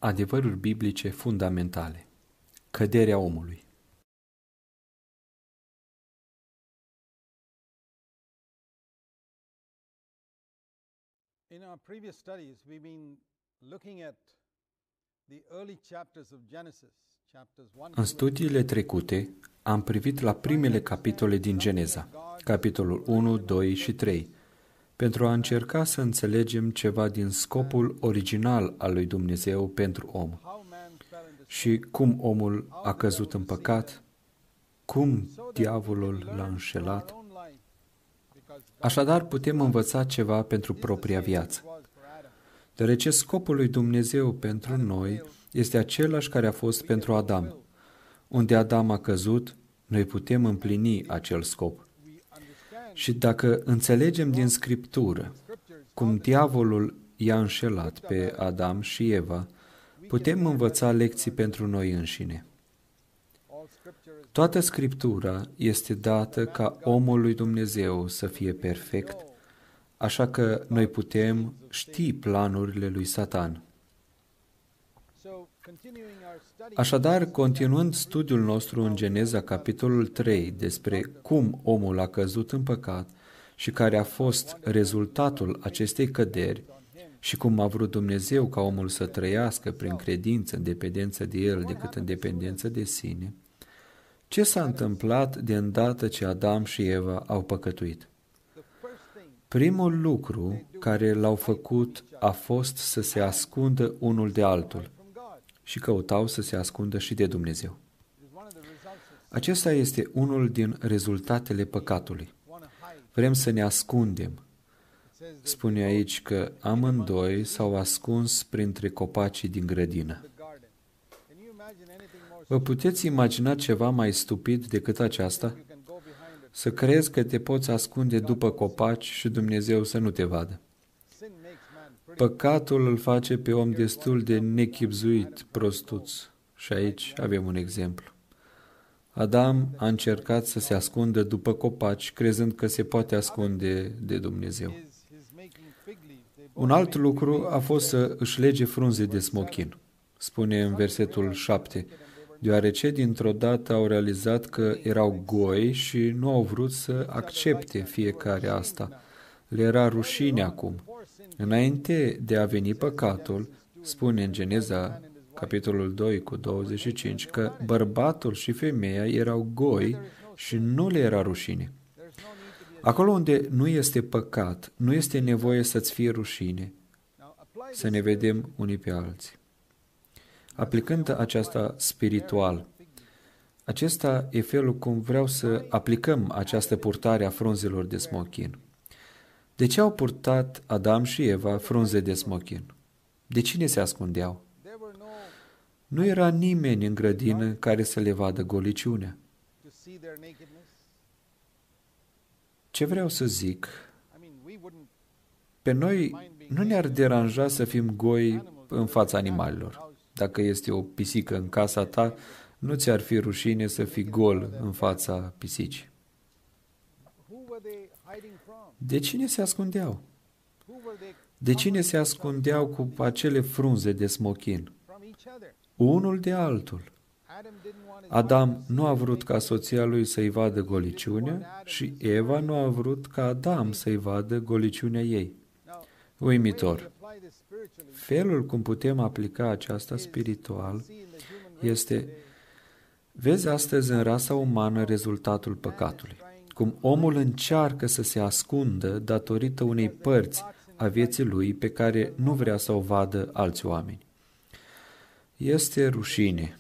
Adevăruri biblice fundamentale. Căderea omului. In our previous studies, we've been looking at the early chapters of Genesis, chapters 1 În studiile trecute am privit la primele capitole din Geneza, capitolul 1, 2 și 3, pentru a încerca să înțelegem ceva din scopul original al lui Dumnezeu pentru om și cum omul a căzut în păcat, cum diavolul l-a înșelat. Așadar, putem învăța ceva pentru propria viață, deoarece scopul lui Dumnezeu pentru noi este același care a fost pentru Adam. Unde Adam a căzut, noi putem împlini acel scop. Și dacă înțelegem din Scriptură cum diavolul i-a înșelat pe Adam și Eva, putem învăța lecții pentru noi înșine. Toată Scriptura este dată ca omul lui Dumnezeu să fie perfect, așa că noi putem ști planurile lui Satan. Așadar, continuând studiul nostru în Geneza, capitolul 3, despre cum omul a căzut în păcat și care a fost rezultatul acestei căderi și cum a vrut Dumnezeu ca omul să trăiască prin credință în dependență de el decât în dependență de sine, ce s-a întâmplat de îndată ce Adam și Eva au păcătuit? Primul lucru care l-au făcut a fost să se ascundă unul de altul și căutau să se ascundă și de Dumnezeu. Acesta este unul din rezultatele păcatului. Vrem să ne ascundem. Spune aici că amândoi s-au ascuns printre copacii din grădină. Vă puteți imagina ceva mai stupid decât aceasta? Să crezi că te poți ascunde după copaci și Dumnezeu să nu te vadă. Păcatul îl face pe om destul de nechibzuit, prostuț. Și aici avem un exemplu. Adam a încercat să se ascundă după copaci, crezând că se poate ascunde de Dumnezeu. Un alt lucru a fost să își lege frunze de smochin. Spune în versetul 7, deoarece dintr-o dată au realizat că erau goi și nu au vrut să accepte fiecare asta. Le era rușine acum. Înainte de a veni păcatul, spune în Geneza, capitolul 2 cu 25, că bărbatul și femeia erau goi și nu le era rușine. Acolo unde nu este păcat, nu este nevoie să-ți fie rușine, să ne vedem unii pe alții. Aplicând aceasta spiritual, acesta e felul cum vreau să aplicăm această purtare a frunzelor de smochin. De ce au purtat Adam și Eva frunze de smochin? De cine se ascundeau? Nu era nimeni în grădină care să le vadă goliciunea. Ce vreau să zic? Pe noi nu ne-ar deranja să fim goi în fața animalelor. Dacă este o pisică în casa ta, nu ți-ar fi rușine să fii gol în fața pisicii. De cine se ascundeau? De cine se ascundeau cu acele frunze de smochin? Unul de altul. Adam nu a vrut ca soția lui să-i vadă goliciunea și Eva nu a vrut ca Adam să-i vadă goliciunea ei. Uimitor. Felul cum putem aplica aceasta spiritual este, vezi astăzi în rasa umană rezultatul păcatului. Cum omul încearcă să se ascundă datorită unei părți a vieții lui pe care nu vrea să o vadă alți oameni. Este rușine.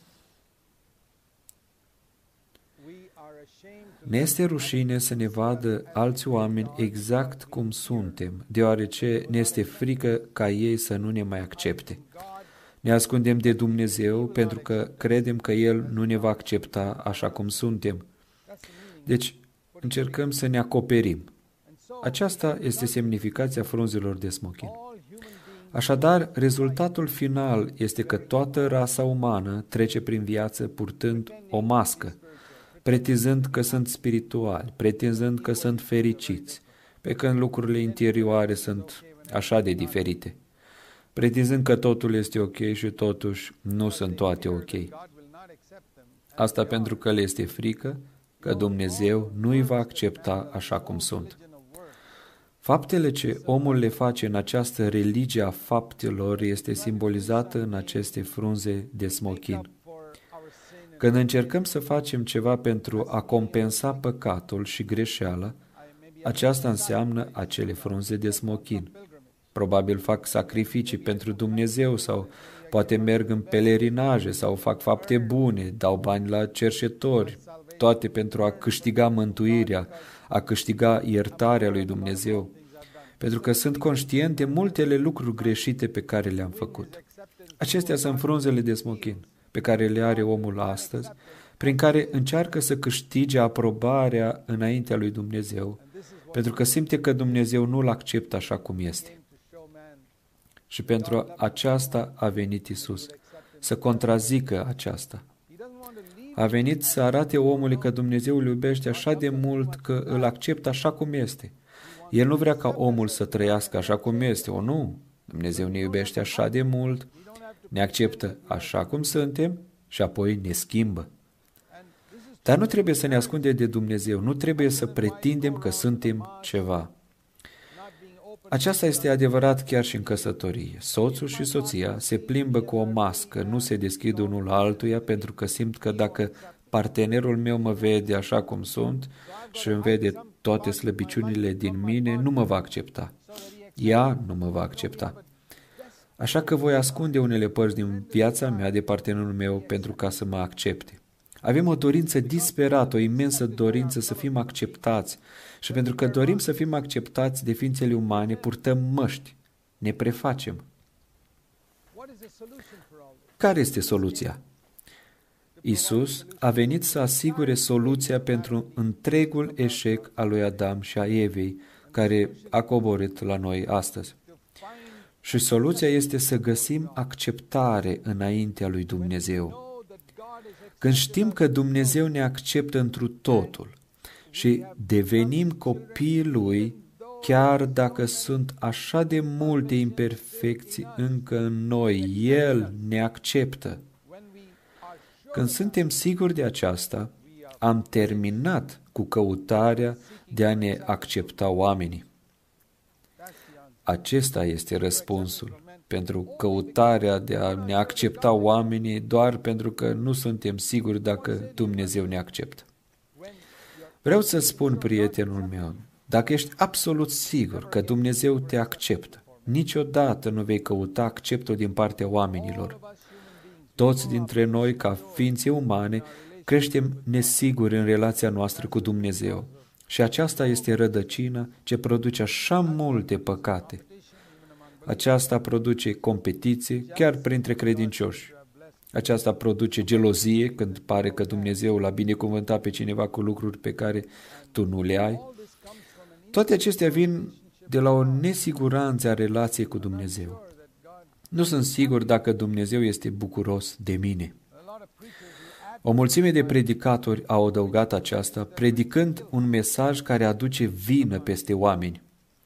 Ne este rușine să ne vadă alți oameni exact cum suntem, deoarece ne este frică ca ei să nu ne mai accepte. Ne ascundem de Dumnezeu pentru că credem că El nu ne va accepta așa cum suntem. Deci, încercăm să ne acoperim. Aceasta este semnificația frunzelor de smochin. Așadar, rezultatul final este că toată rasa umană trece prin viață purtând o mască, pretinzând că sunt spirituali, pretinzând că sunt fericiți, pe când lucrurile interioare sunt așa de diferite. pretinzând că totul este ok și totuși nu sunt toate ok. Asta pentru că le este frică că Dumnezeu nu îi va accepta așa cum sunt. Faptele ce omul le face în această religie a faptelor este simbolizată în aceste frunze de smochin. Când încercăm să facem ceva pentru a compensa păcatul și greșeala, aceasta înseamnă acele frunze de smochin. Probabil fac sacrificii pentru Dumnezeu sau poate merg în pelerinaje sau fac fapte bune, dau bani la cerșetori, toate pentru a câștiga mântuirea, a câștiga iertarea lui Dumnezeu, pentru că sunt conștient de multele lucruri greșite pe care le-am făcut. Acestea sunt frunzele de smochin pe care le are omul astăzi, prin care încearcă să câștige aprobarea înaintea lui Dumnezeu, pentru că simte că Dumnezeu nu-l acceptă așa cum este. Și pentru aceasta a venit Iisus, să contrazică aceasta. A venit să arate omului că Dumnezeu îl iubește așa de mult că îl acceptă așa cum este. El nu vrea ca omul să trăiască așa cum este, o nu. Dumnezeu ne iubește așa de mult, ne acceptă așa cum suntem și apoi ne schimbă. Dar nu trebuie să ne ascundem de Dumnezeu, nu trebuie să pretindem că suntem ceva. Aceasta este adevărat chiar și în căsătorie. Soțul și soția se plimbă cu o mască, nu se deschid unul altuia pentru că simt că dacă partenerul meu mă vede așa cum sunt și îmi vede toate slăbiciunile din mine, nu mă va accepta. Ea nu mă va accepta. Așa că voi ascunde unele părți din viața mea de partenerul meu pentru ca să mă accepte. Avem o dorință disperată, o imensă dorință să fim acceptați și pentru că dorim să fim acceptați de ființele umane, purtăm măști, ne prefacem. Care este soluția? Iisus a venit să asigure soluția pentru întregul eșec al lui Adam și a Evei, care a coborât la noi astăzi. Și soluția este să găsim acceptare înaintea lui Dumnezeu. Când știm că Dumnezeu ne acceptă întru totul și devenim copiii Lui, chiar dacă sunt așa de multe imperfecții încă în noi, El ne acceptă. Când suntem siguri de aceasta, am terminat cu căutarea de a ne accepta oamenii. Acesta este răspunsul pentru căutarea de a ne accepta oamenii doar pentru că nu suntem siguri dacă Dumnezeu ne acceptă. Vreau să spun, prietenul meu, dacă ești absolut sigur că Dumnezeu te acceptă, niciodată nu vei căuta acceptul din partea oamenilor. Toți dintre noi, ca ființe umane, creștem nesiguri în relația noastră cu Dumnezeu. Și aceasta este rădăcina ce produce așa multe păcate. Aceasta produce competiție chiar printre credincioși. Aceasta produce gelozie când pare că Dumnezeu l-a binecuvântat pe cineva cu lucruri pe care tu nu le ai. Toate acestea vin de la o nesiguranță a relației cu Dumnezeu. Nu sunt sigur dacă Dumnezeu este bucuros de mine. O mulțime de predicatori au adăugat aceasta, predicând un mesaj care aduce vină peste oameni.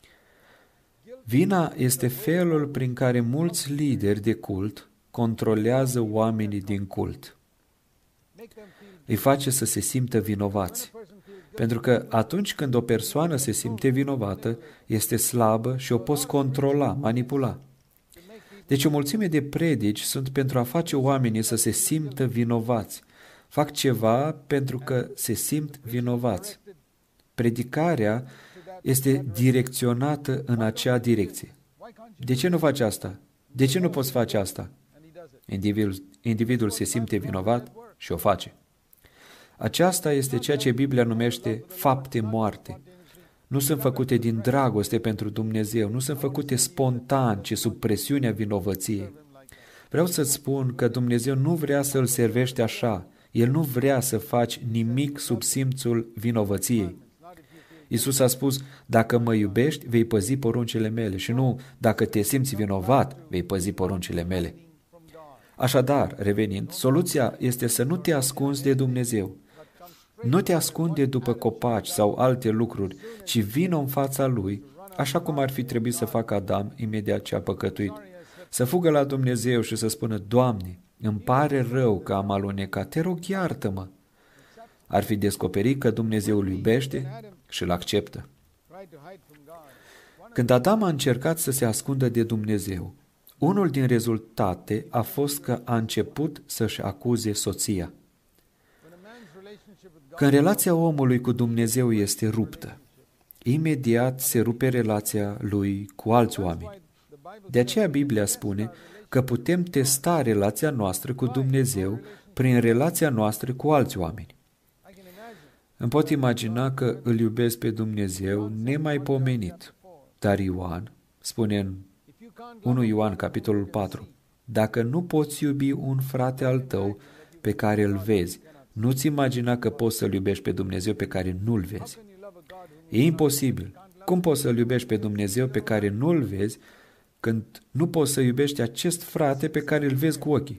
Vina este felul prin care mulți lideri de cult controlează oamenii din cult. Îi face să se simtă vinovați. Pentru că atunci când o persoană se simte vinovată, este slabă și o poți controla, manipula. Deci o mulțime de predici sunt pentru a face oamenii să se simtă vinovați. Fac ceva pentru că se simt vinovați. Predicarea este direcționată în acea direcție. De ce nu faci asta? De ce nu poți face asta? Individul se simte vinovat și o face. Aceasta este ceea ce Biblia numește fapte moarte. Nu sunt făcute din dragoste pentru Dumnezeu, nu sunt făcute spontan, ci sub presiunea vinovăției. Vreau să-ți spun că Dumnezeu nu vrea să-L servești așa. El nu vrea să faci nimic sub simțul vinovăției. Iisus a spus, dacă mă iubești, vei păzi poruncile mele și nu, dacă te simți vinovat, vei păzi poruncile mele. Așadar, revenind, soluția este să nu te ascunzi de Dumnezeu. Nu te ascunde după copaci sau alte lucruri, ci vină în fața Lui, așa cum ar fi trebuit să facă Adam imediat ce a păcătuit. să fugă la Dumnezeu și să spună, Doamne, îmi pare rău că am alunecat, te rog, iartă-mă. Ar fi descoperit că Dumnezeu îl iubește și îl acceptă. Când Adam a încercat să se ascundă de Dumnezeu, unul din rezultate a fost că a început să-și acuze soția. Când relația omului cu Dumnezeu este ruptă, imediat se rupe relația lui cu alți oameni. De aceea Biblia spune că putem testa relația noastră cu Dumnezeu prin relația noastră cu alți oameni. Îmi pot imagina că îl iubesc pe Dumnezeu nemaipomenit, dar Ioan spune în 1 Ioan, capitolul 4, dacă nu poți iubi un frate al tău pe care îl vezi, nu-ți imagina că poți să-L iubești pe Dumnezeu pe care nu-L vezi. E imposibil. Cum poți să-L iubești pe Dumnezeu pe care nu-L vezi când nu poți să iubești acest frate pe care îl vezi cu ochii?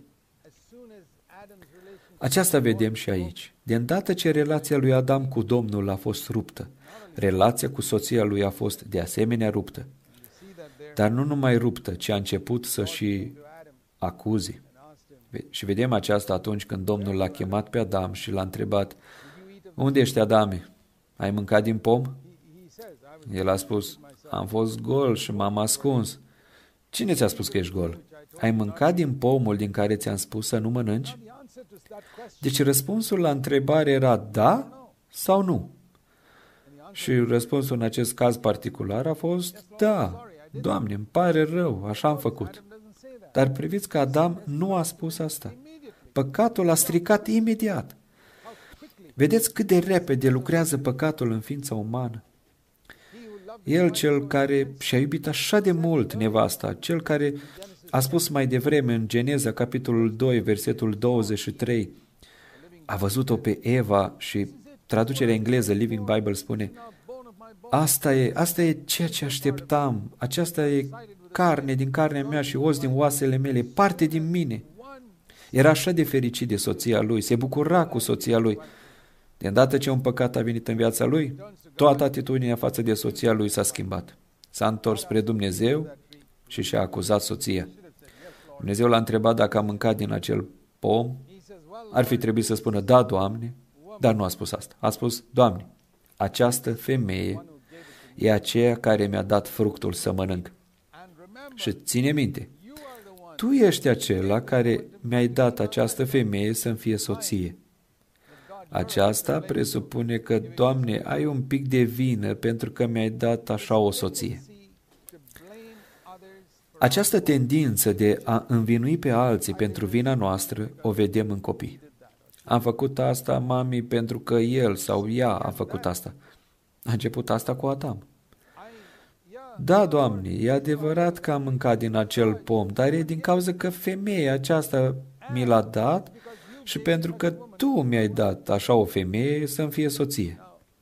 Aceasta vedem și aici. De îndată ce relația lui Adam cu Domnul a fost ruptă, relația cu soția lui a fost de asemenea ruptă. Dar nu numai ruptă, ci a început să și acuze. Și vedem aceasta atunci când Domnul l-a chemat pe Adam și l-a întrebat, unde ești, Adame? Ai mâncat din pom? El a spus, am fost gol și m-am ascuns. Cine ți-a spus că ești gol? Ai mâncat din pomul din care ți-am spus să nu mănânci? Deci răspunsul la întrebare era da sau nu. Și răspunsul în acest caz particular a fost da. Doamne, îmi pare rău, așa am făcut. Dar priviți că Adam nu a spus asta. Păcatul a stricat imediat. Vedeți cât de repede lucrează păcatul în ființa umană. El, cel care și-a iubit așa de mult nevasta, cel care a spus mai devreme în Geneza, capitolul 2, versetul 23, a văzut-o pe Eva și traducerea engleză, Living Bible, spune, asta e ceea ce așteptam, aceasta e carne din carnea mea și os din oasele mele, parte din mine. Era așa de fericit de soția lui, se bucura cu soția lui. De îndată ce un păcat a venit în viața lui, toată atitudinea față de soția lui s-a schimbat. S-a întors spre Dumnezeu și și-a acuzat soția. Dumnezeu l-a întrebat dacă a mâncat din acel pom. Ar fi trebuit să spună, da, Doamne, dar nu a spus asta. A spus, Doamne, această femeie e aceea care mi-a dat fructul să mănânc. Și ține minte, Tu ești acela care mi-ai dat această femeie să-mi fie soție. Aceasta presupune că, Doamne, ai un pic de vină pentru că mi-ai dat așa o soție. Această tendință de a învinui pe alții pentru vina noastră o vedem în copii. Am făcut asta, mami, pentru că el sau ea a făcut asta. A început asta cu Adam. Da, Doamne, e adevărat că am mâncat din acel pom, dar e din cauza că femeia aceasta mi l-a dat și pentru că Tu mi-ai dat așa o femeie să-mi fie soție.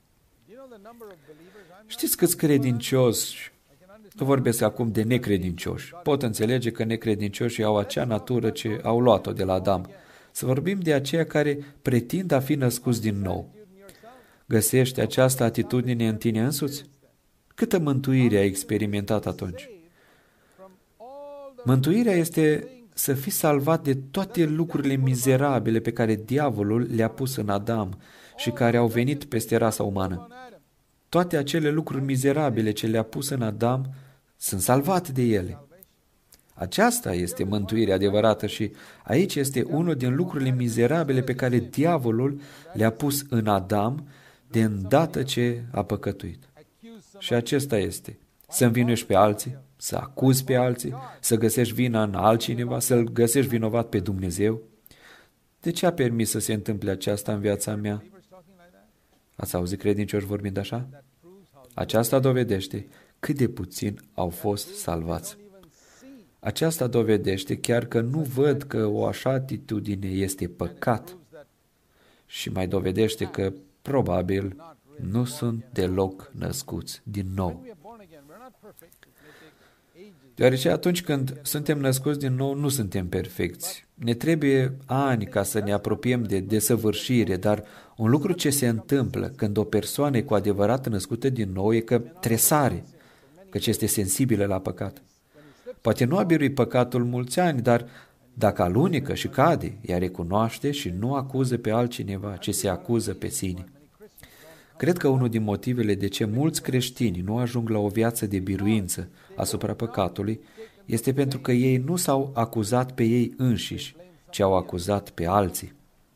Știți câți credincioși, nu vorbesc acum de necredincioși, pot înțelege că necredincioșii au acea natură ce au luat-o de la Adam. Să vorbim de aceia care pretind a fi născuți din nou. Găsești această atitudine în tine însuți? Câtă mântuire ai experimentat atunci? Mântuirea este să fii salvat de toate lucrurile mizerabile pe care diavolul le-a pus în Adam și care au venit peste rasa umană. Toate acele lucruri mizerabile ce le-a pus în Adam sunt salvate de ele. Aceasta este mântuirea adevărată și aici este unul din lucrurile mizerabile pe care diavolul le-a pus în Adam de îndată ce a păcătuit. Și acesta este, să învinuiești pe alții, să acuzi pe alții, să găsești vina în altcineva, să-L găsești vinovat pe Dumnezeu. De ce a permis să se întâmple aceasta în viața mea? Ați auzit credincioși vorbind așa? Aceasta dovedește cât de puțin au fost salvați. Aceasta dovedește chiar că nu văd că o așa atitudine este păcat și mai dovedește că probabil nu sunt deloc născuți din nou. Deoarece atunci când suntem născuți din nou, nu suntem perfecți. Ne trebuie ani ca să ne apropiem de desăvârșire, dar un lucru ce se întâmplă când o persoană e cu adevărat născută din nou e că tresare, căci este sensibilă la păcat. Poate nu a biruit păcatul mulți ani, dar dacă alunecă și cade, ea recunoaște și nu acuză pe altcineva, ci se acuză pe sine. Cred că unul din motivele de ce mulți creștini nu ajung la o viață de biruință asupra păcatului este pentru că ei nu s-au acuzat pe ei înșiși, ci au acuzat pe alții.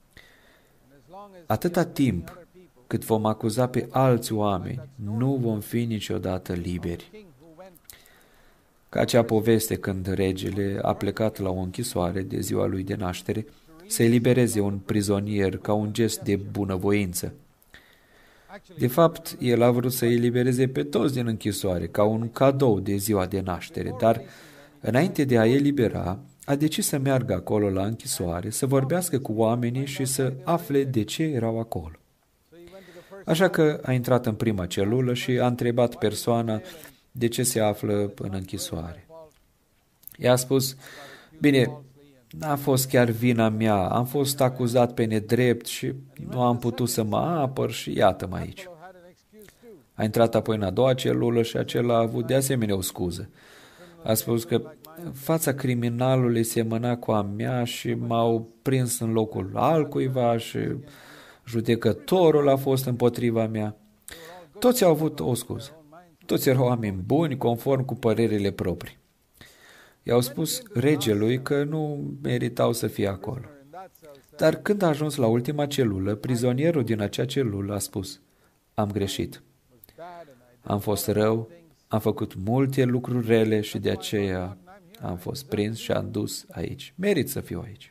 Atâta timp cât vom acuza pe alți oameni, nu vom fi niciodată liberi. Ca acea poveste când regele a plecat la o închisoare de ziua lui de naștere să elibereze un prizonier ca un gest de bunăvoință. De fapt, el a vrut să elibereze pe toți din închisoare ca un cadou de ziua de naștere, dar înainte de a elibera, a decis să meargă acolo la închisoare, să vorbească cu oamenii și să afle de ce erau acolo. Așa că a intrat în prima celulă și a întrebat persoana de ce se află în închisoare. I-a spus, bine, n-a fost chiar vina mea, am fost acuzat pe nedrept și nu am putut să mă apăr și iată-mă aici. A intrat apoi în a doua celulă și acela a avut de asemenea o scuză. A spus că fața criminalului semăna cu a mea și m-au prins în locul altcuiva și judecătorul a fost împotriva mea. Toți au avut o scuză. Toți erau oameni buni, conform cu părerile proprii. I-au spus regelui că nu meritau să fie acolo. Dar când a ajuns la ultima celulă, prizonierul din acea celulă a spus, am greșit. Am fost rău, am făcut multe lucruri rele și de aceea am fost prins și am dus aici. Merit să fiu aici.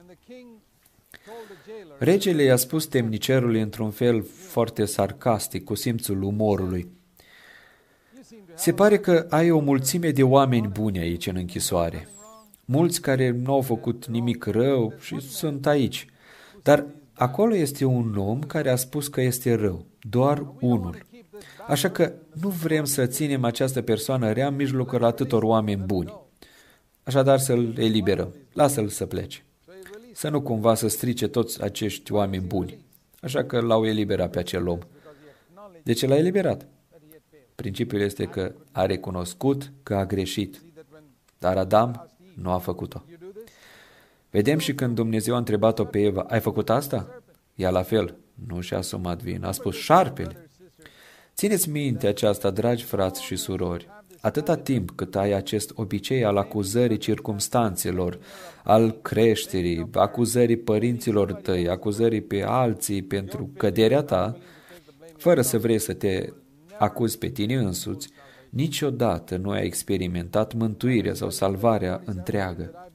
Regele i-a spus temnicerului într-un fel foarte sarcastic, cu simțul umorului. Se pare că ai o mulțime de oameni buni aici în închisoare. Mulți care nu au făcut nimic rău și sunt aici. Dar acolo este un om care a spus că este rău, doar unul. Așa că nu vrem să ținem această persoană rea în mijlocul atâtor oameni buni. Așadar să-l eliberăm, lasă-l să plece. Să nu cumva să strice toți acești oameni buni. Așa că l-au eliberat pe acel om. De ce l-a eliberat? Principiul este că a recunoscut că a greșit, dar Adam nu a făcut-o. Vedem și când Dumnezeu a întrebat-o pe Eva, ai făcut asta? Ea la fel, nu și-a asumat vina, a spus șarpele. Țineți minte aceasta, dragi frați și surori, atâta timp cât ai acest obicei al acuzării circumstanțelor, al creșterii, acuzării părinților tăi, acuzării pe alții pentru căderea ta, fără să vrei să te acuzi pe tine însuți, niciodată nu ai experimentat mântuirea sau salvarea întreagă.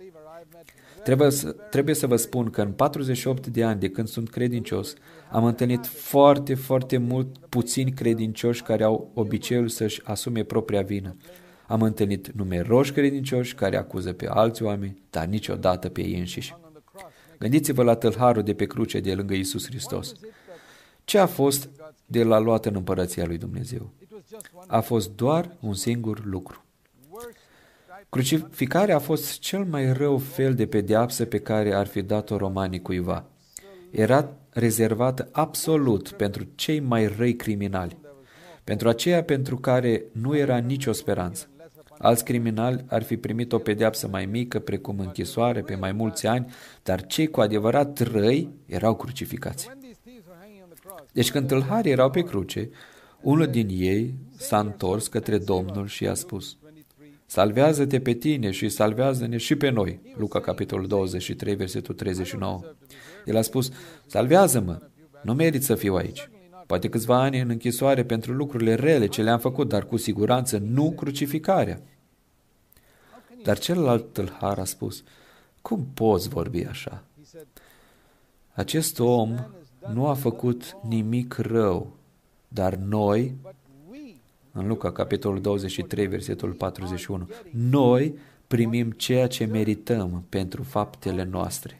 Trebuie să vă spun că în 48 de ani de când sunt credincios, am întâlnit foarte puțini credincioși care au obiceiul să-și asume propria vină. Am întâlnit numeroși credincioși care acuză pe alți oameni, dar niciodată pe ei înșiși. Gândiți-vă la tâlharul de pe cruce de lângă Iisus Hristos. Ce a fost de la luat în împărăția lui Dumnezeu? A fost doar un singur lucru. Crucificarea a fost cel mai rău fel de pedeapsă pe care ar fi dat-o romanii cuiva. Era rezervată absolut pentru cei mai răi criminali, pentru aceia pentru care nu era nicio speranță. Alți criminali ar fi primit o pedeapsă mai mică, precum închisoare, pe mai mulți ani, dar cei cu adevărat răi erau crucificați. Deci când tâlharii erau pe cruce, unul din ei s-a întors către Domnul și i-a spus, salvează-te pe tine și salvează-ne și pe noi. Luca, capitolul 23, versetul 39. El a spus, salvează-mă, nu merit să fiu aici. Poate câțiva ani în închisoare pentru lucrurile rele ce le-am făcut, dar cu siguranță nu crucificarea. Dar celălalt tâlhar a spus, cum poți vorbi așa? Acest om nu a făcut nimic rău, dar noi, în Luca, capitolul 23, versetul 41, noi primim ceea ce merităm pentru faptele noastre.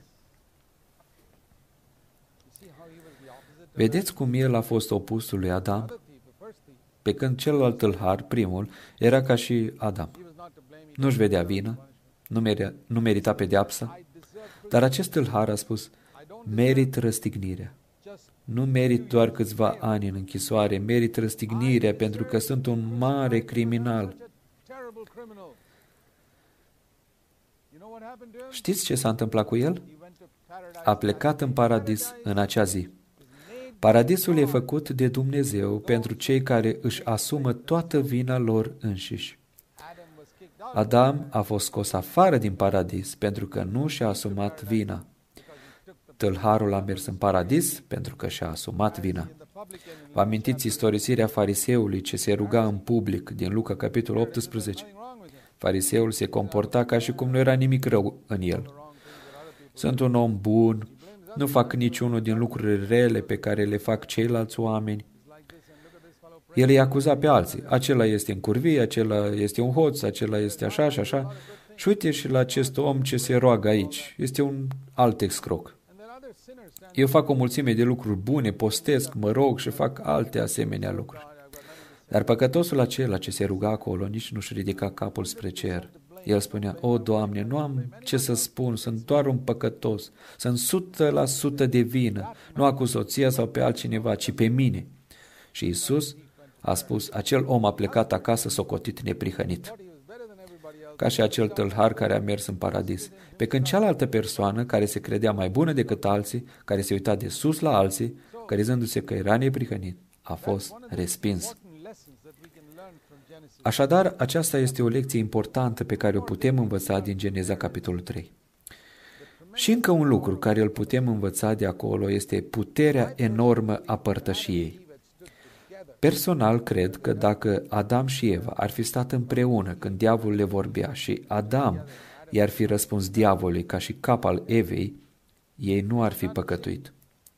Vedeți cum el a fost opusul lui Adam? Pe când celălalt tâlhar, primul, era ca și Adam. Nu-și vedea vină, nu merita pedeapsa, dar acest tâlhar a spus, merit răstignirea. Nu merit doar câțiva ani în închisoare, merit răstignirea pentru că sunt un mare criminal. Știți ce s-a întâmplat cu el? A plecat în paradis în acea zi. Paradisul e făcut de Dumnezeu pentru cei care își asumă toată vina lor înșiși. Adam a fost scos afară din paradis pentru că nu și-a asumat vina. Tâlharul a mers în paradis pentru că și-a asumat vina. Vă amintiți istorisirea fariseului ce se ruga în public din Luca, capitolul 18? Fariseul se comporta ca și cum nu era nimic rău în el. Sunt un om bun, nu fac niciunul din lucrurile rele pe care le fac ceilalți oameni. El îi acuza pe alții. Acela este în curvie, acela este un hoț, acela este așa și așa. Și uite și la acest om ce se roagă aici. Este un alt excroc. Eu fac o mulțime de lucruri bune, postesc, mă rog și fac alte asemenea lucruri. Dar păcătosul acela ce se ruga acolo nici nu-și ridica capul spre cer. El spunea, o, Doamne, nu am ce să spun, sunt doar un păcătos, sunt 100% de vină, nu acuz soția sau pe altcineva, ci pe mine. Și Iisus a spus, acel om a plecat acasă socotit neprihănit, ca și acel tâlhar care a mers în paradis. Pe când cealaltă persoană, care se credea mai bună decât alții, care se uita de sus la alții, crezându-se că era neprihănit, a fost respins. Așadar, aceasta este o lecție importantă pe care o putem învăța din Geneza, capitolul 3. Și încă un lucru care îl putem învăța de acolo este puterea enormă a părtășiei. Personal, cred că dacă Adam și Eva ar fi stat împreună când diavolul le vorbea și Adam i-ar fi răspuns diavolului ca și cap al Evei, ei nu ar fi păcătuit.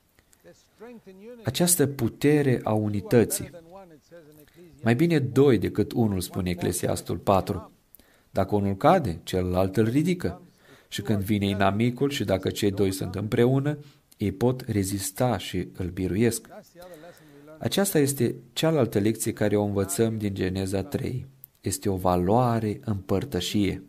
Această putere a unității, mai bine 2 decât 1, spune Eclesiastul 4. Dacă unul cade, celălalt îl ridică. Și când vine inamicul și dacă cei 2 sunt împreună, ei pot rezista și îl biruiesc. Aceasta este cealaltă lecție care o învățăm din Geneza 3. Este o valoare în părtășie.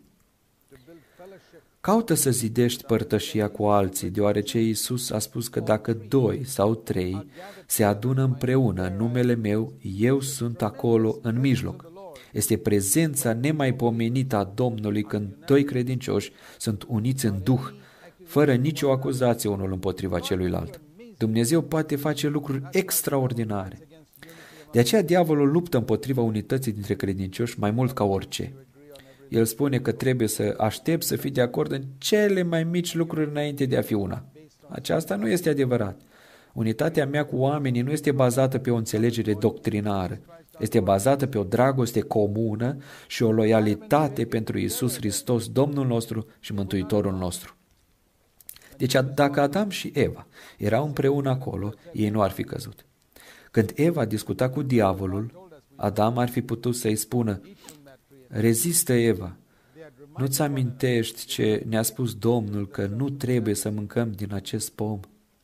Caută să zidești părtășia cu alții, deoarece Iisus a spus că dacă 2 sau 3 se adună împreună în numele meu, eu sunt acolo în mijloc. Este prezența nemaipomenită a Domnului când 2 credincioși sunt uniți în Duh, fără nicio acuzație unul împotriva celuilalt. Dumnezeu poate face lucruri extraordinare. De aceea diavolul luptă împotriva unității dintre credincioși mai mult ca orice. El spune că trebuie să aștepți să fii de acord în cele mai mici lucruri înainte de a fi una. Aceasta nu este adevărat. Unitatea mea cu oamenii nu este bazată pe o înțelegere doctrinară. Este bazată pe o dragoste comună și o loialitate pentru Iisus Hristos, Domnul nostru și Mântuitorul nostru. Deci dacă Adam și Eva erau împreună acolo, ei nu ar fi căzut. Când Eva discuta cu diavolul, Adam ar fi putut să-i spună, rezistă, Eva, nu-ți amintești ce ne-a spus Domnul că nu trebuie să mâncăm din acest pom?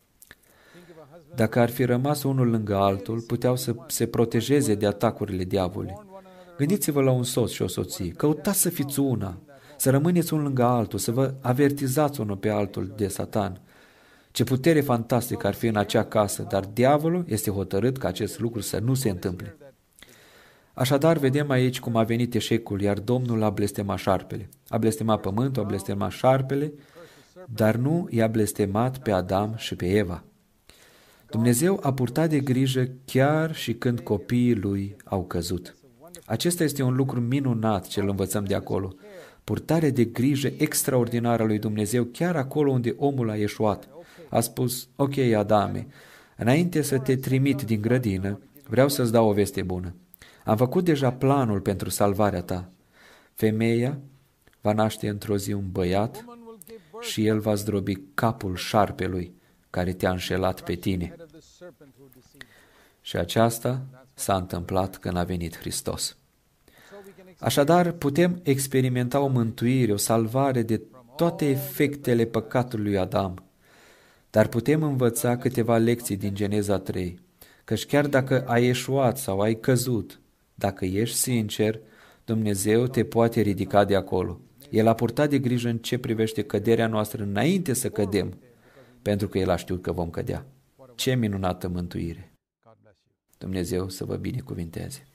Dacă ar fi rămas unul lângă altul, puteau să se protejeze de atacurile diavolului. Gândiți-vă la un soț și o soție, căutați să fiți una, să rămâneți unul lângă altul, să vă avertizați unul pe altul de Satan. Ce putere fantastică ar fi în acea casă, dar diavolul este hotărât ca acest lucru să nu se întâmple. Așadar, vedem aici cum a venit eșecul, iar Domnul a blestemat șarpele. A blestemat pământul, a blestemat șarpele, dar nu i-a blestemat pe Adam și pe Eva. Dumnezeu a purtat de grijă chiar și când copiii lui au căzut. Acesta este un lucru minunat ce îl învățăm de acolo. Purtarea de grijă extraordinară a lui Dumnezeu chiar acolo unde omul a eșuat. A spus, ok, Adame, înainte să te trimit din grădină, vreau să-ți dau o veste bună. Am făcut deja planul pentru salvarea ta. Femeia va naște într-o zi un băiat și el va zdrobi capul șarpelui care te-a înșelat pe tine. Și aceasta s-a întâmplat când a venit Hristos. Așadar, putem experimenta o mântuire, o salvare de toate efectele păcatului lui Adam, dar putem învăța câteva lecții din Geneza 3, căci chiar dacă ai eșuat sau ai căzut, dacă ești sincer, Dumnezeu te poate ridica de acolo. El a purtat de grijă în ce privește căderea noastră înainte să cădem, pentru că El a știut că vom cădea. Ce minunată mântuire! Dumnezeu să vă binecuvinteze!